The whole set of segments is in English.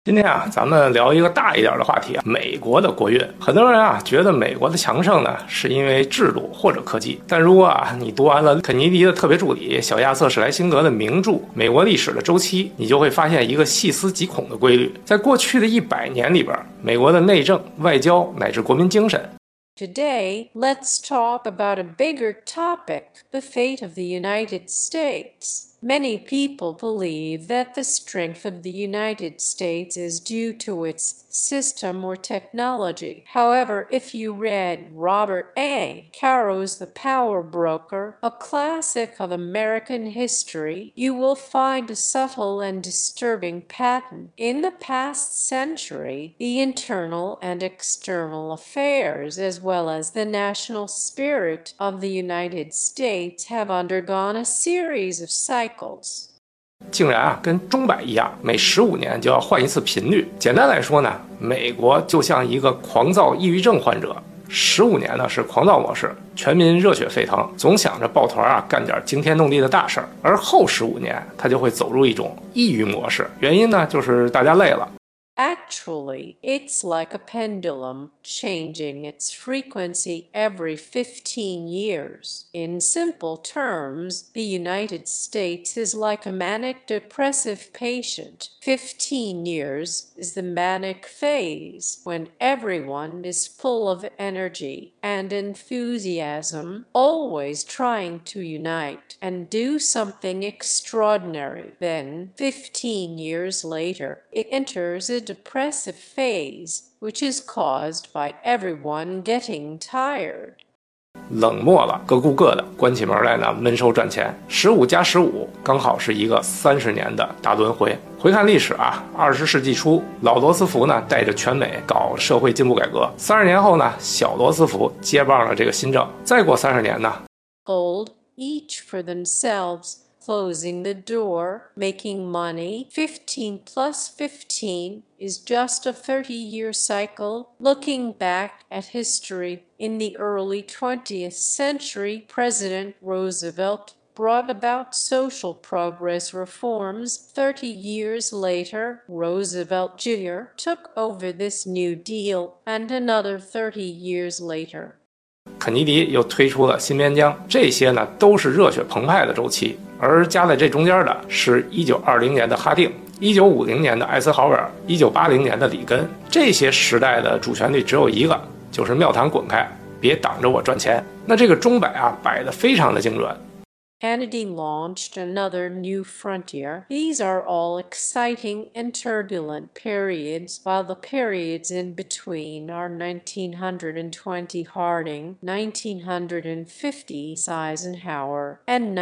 今天啊，咱们聊一个大一点的话题啊，美国的国运。很多人啊觉得美国的强盛呢是因为制度或者科技，但如果啊你读完了肯尼迪的特别助理小亚瑟·史莱辛格的名著《美国历史的周期》，你就会发现一个细思极恐的规律：在过去的100年里边，美国的内政、外交乃至国民精神。 Today, let's talk about a bigger topic, the fate of the United States. Many people believe that the strength of the United States is due to its system or technology. However, if you read Robert A. Caro's The Power Broker, a classic of American history, you will find a subtle and disturbing pattern. In the past century, the internal and external affairs, as well as the national spirit of the United States, have undergone a series of cycles. 竟然啊，跟钟摆一样，每15年就要换一次频率。简单来说呢，美国就像一个狂躁抑郁症患者，15年呢是狂躁模式，全民热血沸腾，总想着抱团啊干点惊天动地的大事儿。而后15年，他就会走入一种抑郁模式，原因呢就是大家累了。 Actually, it's like a pendulum, changing its frequency every 15 years. In simple terms, the United States is like a manic depressive patient. 15 years is the manic phase, when everyone is full of energy and enthusiasm, always trying to unite and do something extraordinary. Then, 15 years later, it enters a depressive phase, which is caused by everyone getting tired. 冷漠了，各顾各的，关起门来呢，闷声赚钱。15+15刚好是一个30年的大轮回。回看历史啊，20世纪初，老罗斯福呢带着全美搞社会进步改革，30年后呢，小罗斯福接棒了这个新政。再过30年呢 Hold each for themselves, closing the door, making money. 15 plus 15 is just a 30-year cycle. Looking back at history, in the early 20th century, President Roosevelt brought about social progress reforms. 30 years later, Roosevelt Jr. took over this New Deal, and another 30 years later, 肯尼迪又推出了新边疆，这些呢都是热血澎湃的周期。而夹在这中间的是1920年的哈定、1950年的艾森豪威尔、1980年的里根。这些时代的主旋律只有一个，就是庙堂滚开，别挡着我赚钱。那这个钟摆啊摆得非常的精准。 Kennedy launched another new frontier. These are all exciting and turbulent periods, while the periods in between are 1920 Harding, 1950 Eisenhower, and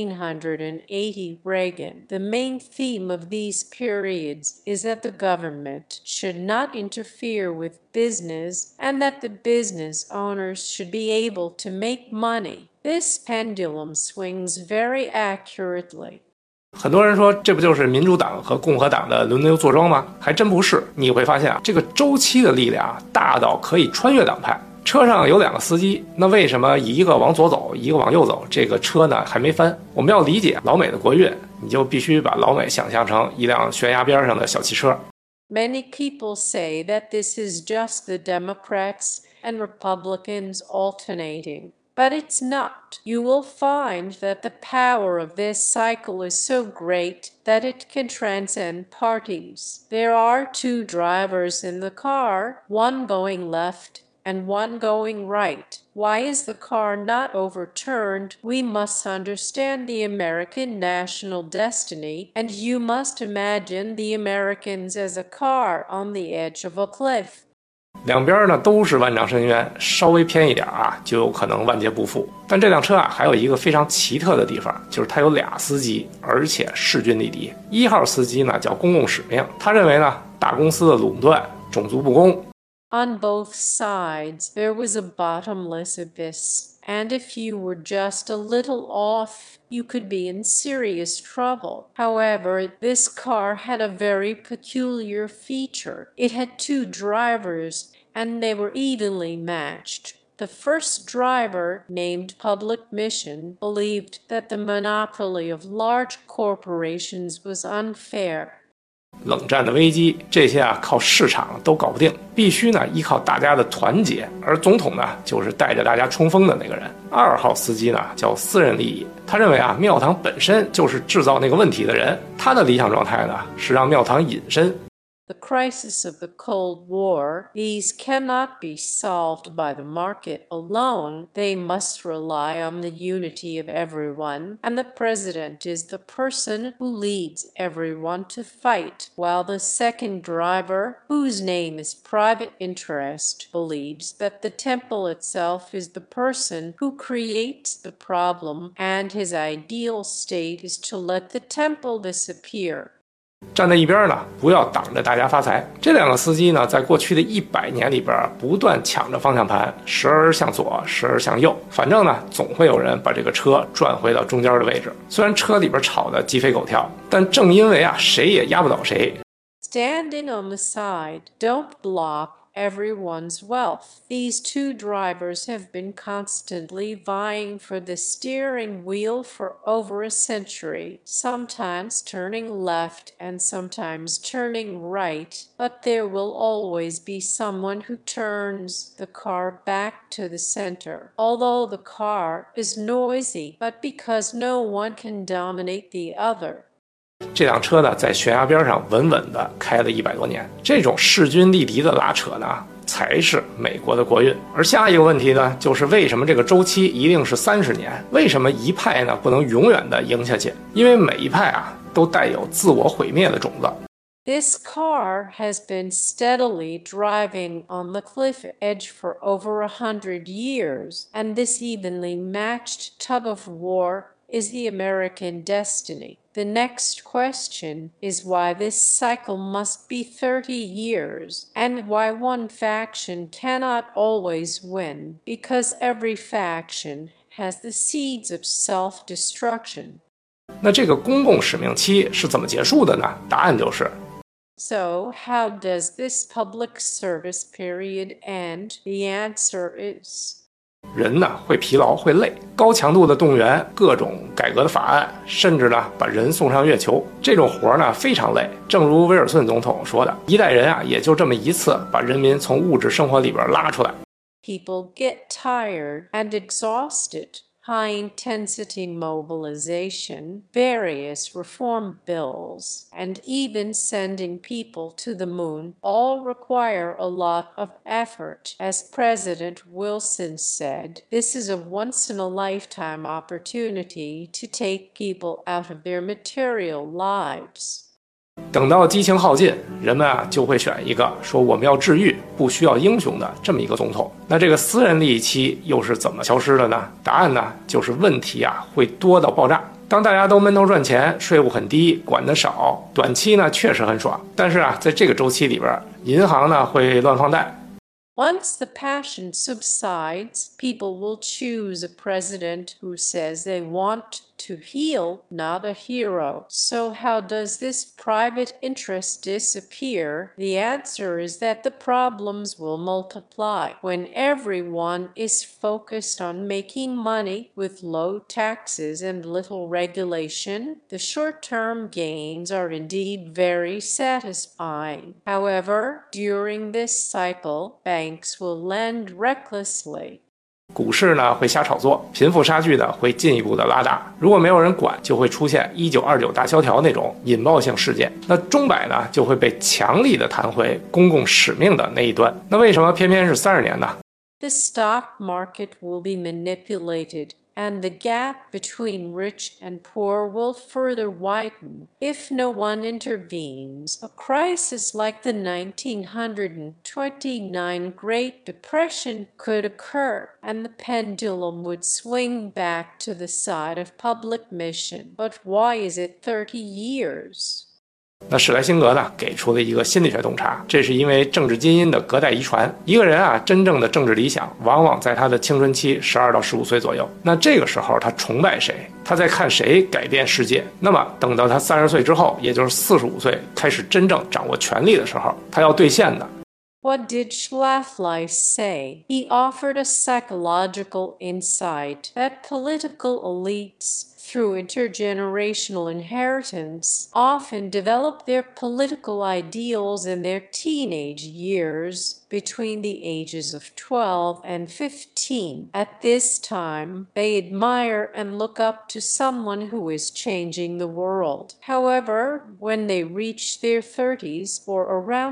1980 Reagan. The main theme of these periods is that the government should not interfere with business and that the business owners should be able to make money. This pendulum swings very accurately. 很多人说这不就是民主党和共和党的轮流坐庄吗？还真不是。你会发现啊，这个周期的力量大到可以穿越党派。车上有2个司机，那为什么一个往左走，一个往右走？这个车呢还没翻。我们要理解老美的国运，你就必须把老美想象成一辆悬崖边上的小汽车。 Many people say that this is just the Democrats and Republicans alternating. But it's not. You will find that the power of this cycle is so great that it can transcend parties. There are 2 drivers in the car, one going left and one going right. Why is the car not overturned? We must understand the American national destiny, and you must imagine the Americans as a car on the edge of a cliff. 两边呢都是万丈深渊，稍微偏一点啊，就有可能万劫不复。但这辆车啊，还有一个非常奇特的地方，就是它有2司机，而且势均力敌。1号司机呢叫公共使命，他认为呢大公司的垄断、种族不公。 On both sides, there was a bottomless abyss, and if you were just a little off, you could be in serious trouble. However, this car had a very peculiar feature. It had 2 drivers, and they were evenly matched. The first driver, named Public Mission, believed that the monopoly of large corporations was unfair. 冷战的危机，这些靠市场都搞不定，必须呢依靠大家的团结，而总统呢就是带着大家冲锋的那个人。2号司机呢叫私人利益，他认为庙堂本身就是制造那个问题的人，他的理想状态呢是让庙堂隐身。 The crisis of the Cold War, these cannot be solved by the market alone. They must rely on the unity of everyone, and the president is the person who leads everyone to fight, while the second driver, whose name is private interest, believes that the temple itself is the person who creates the problem, and his ideal state is to let the temple disappear. 站在一边呢，不要挡着大家发财。这两个司机呢，在过去的100年里边，不断抢着方向盘，时而向左，时而向右，反正呢，总会有人把这个车转回到中间的位置。虽然车里边吵得鸡飞狗跳，但正因为谁也压不倒谁。 Standing on the side, don't block everyone's wealth. These two drivers have been constantly vying for the steering wheel for over a century, sometimes turning left and sometimes turning right, but there will always be someone who turns the car back to the center. Although the car is noisy, but because no one can dominate the other. 这辆车呢，在悬崖边上稳稳地开了100多年，这种势均力敌的拉扯呢，才是美国的国运。而下一个问题呢，就是为什么这个周期一定是30年？为什么一派呢不能永远地赢下去？因为每一派都带有自我毁灭的种子。 This car has been steadily driving on the cliff edge for over 100 years, and this evenly matched tug of war is the American destiny. The next question is why this cycle must be 30 years, and why one faction cannot always win, because every faction has the seeds of self-destruction. 那这个公共使命期是怎么结束的呢？答案就是。 So, how does this public service period end? The answer is. 人呢会疲劳会累，高强度的动员，各种改革的法案，甚至呢把人送上月球，这种活呢非常累。正如威尔逊总统说的，一代人也就这么一次把人民从物质生活里边拉出来。 People get tired and exhausted. High-intensity mobilization, various reform bills, and even sending people to the moon all require a lot of effort. As President Wilson said, this is a once-in-a-lifetime opportunity to take people out of their material lives. 等到激情耗尽，人们就会选一个说我们要治愈，不需要英雄的这么一个总统。那这个私人利益期又是怎么消失的呢？答案呢就是问题会多到爆炸。当大家都闷头赚钱，税务很低，管得少，短期呢确实很爽，但是在这个周期里边，银行呢会乱放贷。 Once the passion subsides, people will choose a president who says they want to heal, not a hero. So how does this private interest disappear? The answer is that the problems will multiply. When everyone is focused on making money with low taxes and little regulation, the short-term gains are indeed very satisfying. However, during this cycle, banks will lend recklessly. 股市呢会瞎炒作，贫富差距呢会进一步的拉大。如果没有人管，就会出现1929大萧条那种引爆性事件。那钟摆呢就会被强力的弹回公共使命的那一端。那为什么偏偏是30年呢？ The stock market will be manipulated, and the gap between rich and poor will further widen if no one intervenes. A crisis like the 1929 Great Depression could occur, and the pendulum would swing back to the side of public mission. But why is it 30 years? 那史莱辛格呢给出了一个心理学洞察，这是因为政治基因的隔代遗传。一个人真正的政治理想往往在他的青春期12到15岁左右，那这个时候他崇拜谁，他在看谁改变世界。那么等到他30岁之后，也就是45岁开始真正掌握权力的时候，他要兑现的。 What did Schlafly say? He offered a psychological insight that political elites through intergenerational inheritance, often develop their political ideals in their teenage years between the ages of 12 and 15. At this time, they admire and look up to someone who is changing the world. However, when they reach their 30s or around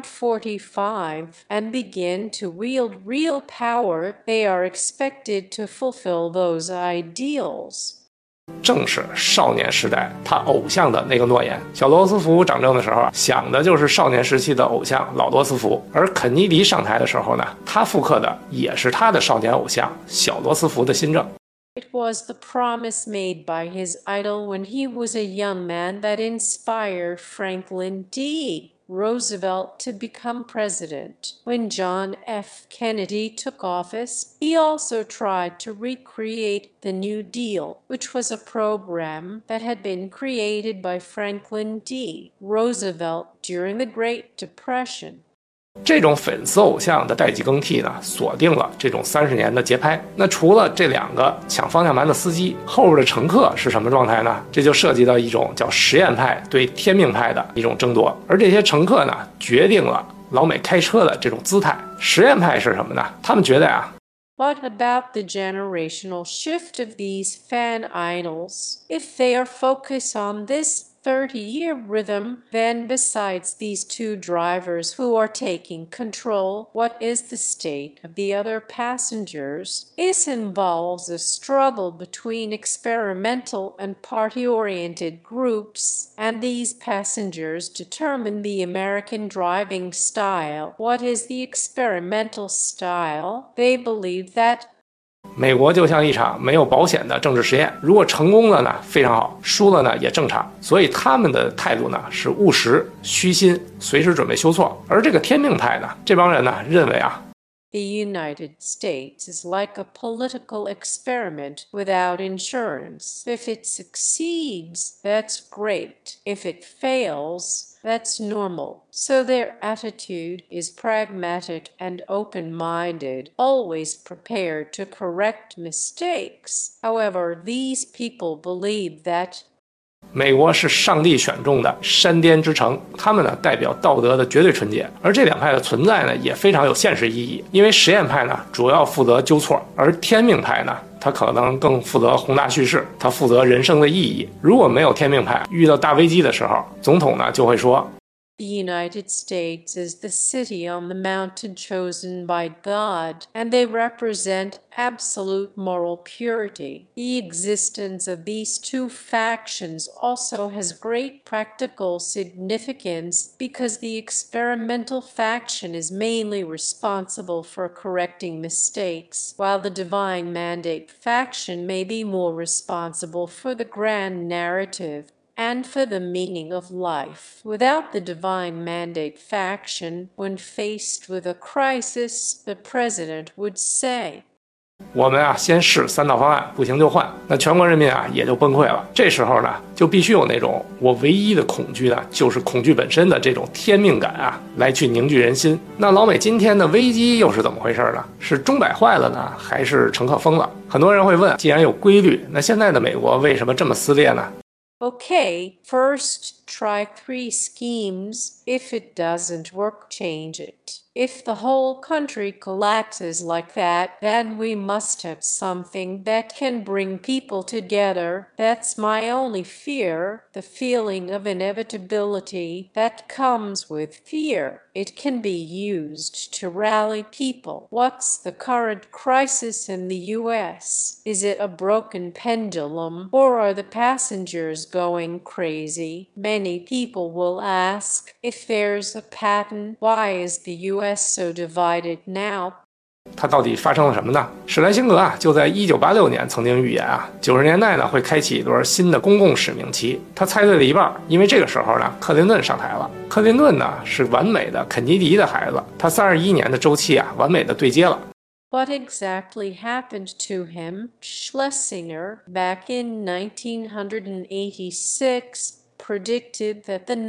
45 and begin to wield real power, they are expected to fulfill those ideals. 正是少年时代他偶像的那个诺言。小罗斯福掌政的时候想的就是少年时期的偶像老罗斯福，而肯尼迪上台的时候呢，他复刻的也是他的少年偶像小罗斯福的新政。 It was the promise made by his idol when he was a young man that inspired Franklin D. Roosevelt to become president. When John F. Kennedy took office, he also tried to recreate the New Deal, which was a program that had been created by Franklin D. Roosevelt during the Great Depression. 这种粉丝偶像的代际更替呢，锁定了这种30年的节拍。那除了这2个抢方向盘的司机，后边的乘客是什么状态呢？这就涉及到一种叫实验派对天命派的一种争夺。而这些乘客呢，决定了老美开车的这种姿态。实验派是什么呢？他们觉得呀 ，What about the generational shift of these fan idols? If they are focused on this 30-year rhythm, then besides these 2 drivers who are taking control, what is the state of the other passengers? This involves a struggle between experimental and party-oriented groups, and these passengers determine the American driving style. What is the experimental style? They believe that 美国就像一场没有保险的政治实验，如果成功了呢，非常好；输了呢，也正常。所以他们的态度呢是务实、虚心，随时准备修错。而这个天命派呢，这帮人呢认为啊 The United States is like a political experiment without insurance. If it succeeds, that's great. If it fails, that's normal. So their attitude is pragmatic and open-minded, always prepared to correct mistakes. However, these people believe that 美国是上帝选中的山巅之城，他们呢代表道德的绝对纯洁，而这2派的存在呢也非常有现实意义。因为实验派呢主要负责纠错，而天命派呢他可能更负责宏大叙事，他负责人生的意义。如果没有天命派，遇到大危机的时候，总统呢就会说 The United States is the city on the mountain chosen by God, and they represent absolute moral purity. The existence of these 2 factions also has great practical significance because the experimental faction is mainly responsible for correcting mistakes, while the divine mandate faction may be more responsible for the grand narrative and for the meaning of life. Without the divine mandate faction, when faced with a crisis, the president would say, 我们啊先试3道方案，不行就换。那全国人民啊也就崩溃了。这时候呢，就必须有那种我唯一的恐惧呢，就是恐惧本身的这种天命感啊，来去凝聚人心。那老美今天的危机又是怎么回事呢？是钟摆坏了呢，还是乘客疯了？很多人会问，既然有规律，那现在的美国为什么这么撕裂呢？ Okay, first try 3 schemes. If it doesn't work, change it. If the whole country collapses like that, then we must have something that can bring people together. That's my only fear, the feeling of inevitability that comes with fear. It can be used to rally people. What's the current crisis in the U.S.? Is it a broken pendulum, or are the passengers going crazy? Many people will ask, if there's a pattern, why is the U.S. so divided now? 它到底发生了什么呢？史莱辛格啊，就在1986年曾经预言啊，90年代呢会开启一轮新的公共使命期。他猜对了一半，因为这个时候呢，克林顿上台了。克林顿呢是完美的肯尼迪的孩子，他31年的周期啊，完美的对接了。 What exactly happened to him? Schlesinger, back in 1986, predicted that the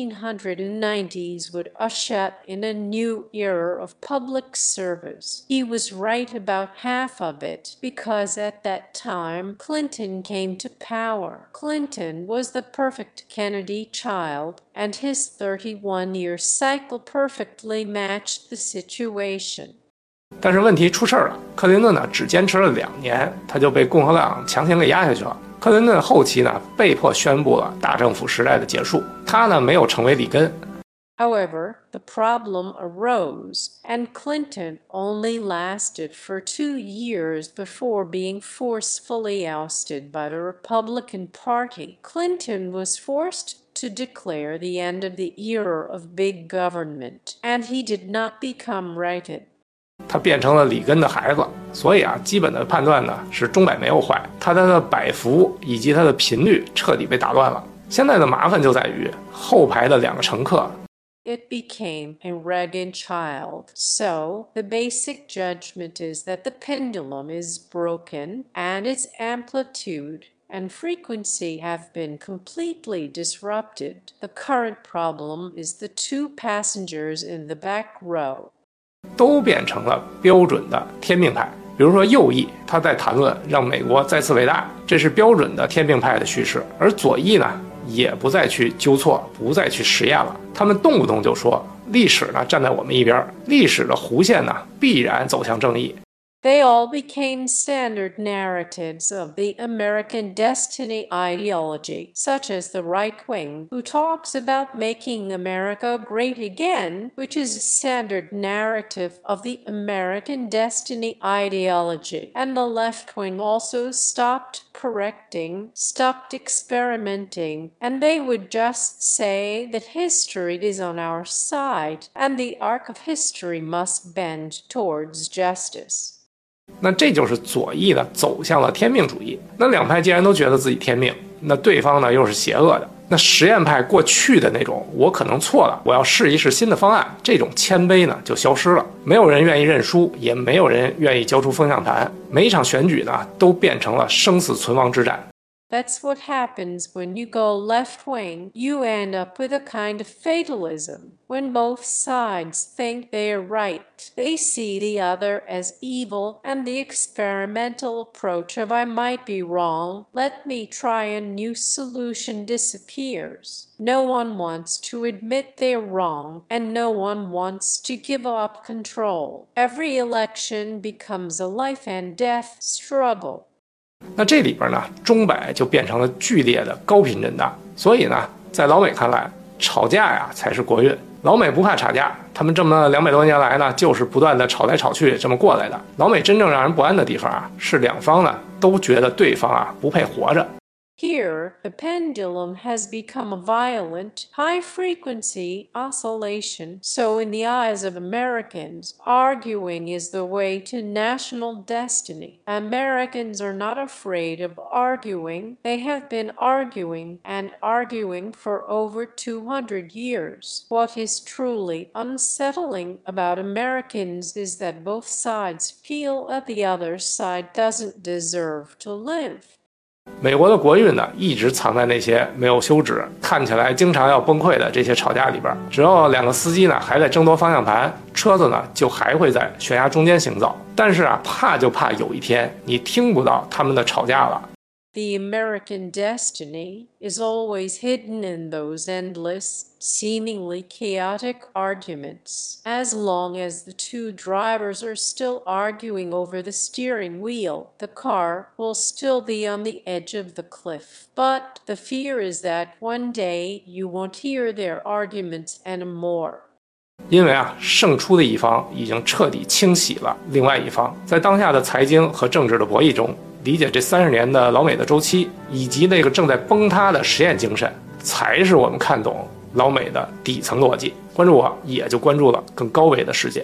1990s would usher in a new era of public service. He was right about half of it because at that time Clinton came to power. Clinton was the perfect Kennedy child, and his 31-year cycle perfectly matched the situation. 但是问题出事了，克林顿呢只坚持了2年，他就被共和党强行给压下去了。克林顿后期呢被迫宣布了大政府时代的结束，他呢没有成为里根。 However, the problem arose, and Clinton only lasted for 2 years before being forcefully ousted by the Republican Party. Clinton was forced to declare the end of the era of big government, and he did not become righted. 他变成了里根的孩子，所以基本的判断呢是钟摆没有坏，他的摆幅以及他的频率彻底被打乱了。现在的麻烦就在于后排的2个乘客。 It became a Reagan child. So, the basic judgment is that the pendulum is broken and its amplitude and frequency have been completely disrupted. The current problem is the 2 passengers in the back row. 都变成了标准的天命派。比如说右翼，他在谈论让美国再次伟大，这是标准的天命派的叙事；而左翼呢，也不再去纠错，不再去实验了。他们动不动就说历史呢站在我们一边，历史的弧线呢必然走向正义。 They all became standard narratives of the American destiny ideology, such as the right wing, who talks about making America great again, which is a standard narrative of the American destiny ideology. And the left wing also stopped correcting, stopped experimenting, and they would just say that history is on our side, and the arc of history must bend towards justice. 那这就是左翼呢走向了天命主义。那两派既然都觉得自己天命，那对方呢又是邪恶的，那实验派过去的那种我可能错了，我要试一试新的方案，这种谦卑呢就消失了。没有人愿意认输，也没有人愿意交出风向盘。每一场选举呢都变成了生死存亡之战。 That's what happens when you go left-wing. You end up with a kind of fatalism. When both sides think they're right, they see the other as evil, and the experimental approach of I might be wrong, let me try a new solution disappears. No one wants to admit they're wrong, and no one wants to give up control. Every election becomes a life and death struggle. 那这里边呢，钟摆就变成了剧烈的高频震荡。所以呢，在老美看来，吵架呀才是国运。老美不怕吵架，他们这么200多年来呢，就是不断的吵来吵去这么过来的。老美真正让人不安的地方是两方呢都觉得对方不配活着。 Here, the pendulum has become a violent, high-frequency oscillation, so in the eyes of Americans, arguing is the way to national destiny. Americans are not afraid of arguing. They have been arguing and arguing for over 200 years. What is truly unsettling about Americans is that both sides feel that the other side doesn't deserve to live. 美国的国运呢，一直藏在那些没有休止、看起来经常要崩溃的这些吵架里边。只要2个司机呢还在争夺方向盘，车子呢就还会在悬崖中间行走。但是怕就怕有一天你听不到他们的吵架了。 The American destiny is always hidden in those endless, seemingly chaotic arguments. As long as the 2 drivers are still arguing over the steering wheel, the car will still be on the edge of the cliff. But the fear is that one day you won't hear their arguments anymore. 因为胜出的一方已经彻底清洗了另外一方。在当下的财经和政治的博弈中，理解这30年的老美的周期，以及那个正在崩塌的实验精神，才是我们看懂老美的底层逻辑。关注我，也就关注了更高维的世界。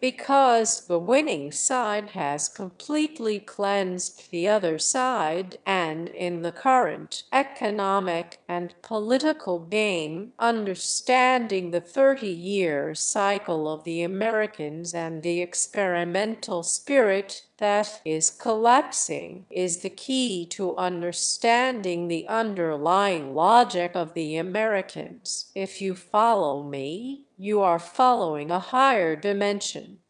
because the winning side has completely cleansed the other side, and in the current economic and political game, understanding the 30-year cycle of the Americans and the experimental spirit that is collapsing is the key to understanding the underlying logic of the Americans. If you follow me, you are following a higher dimension.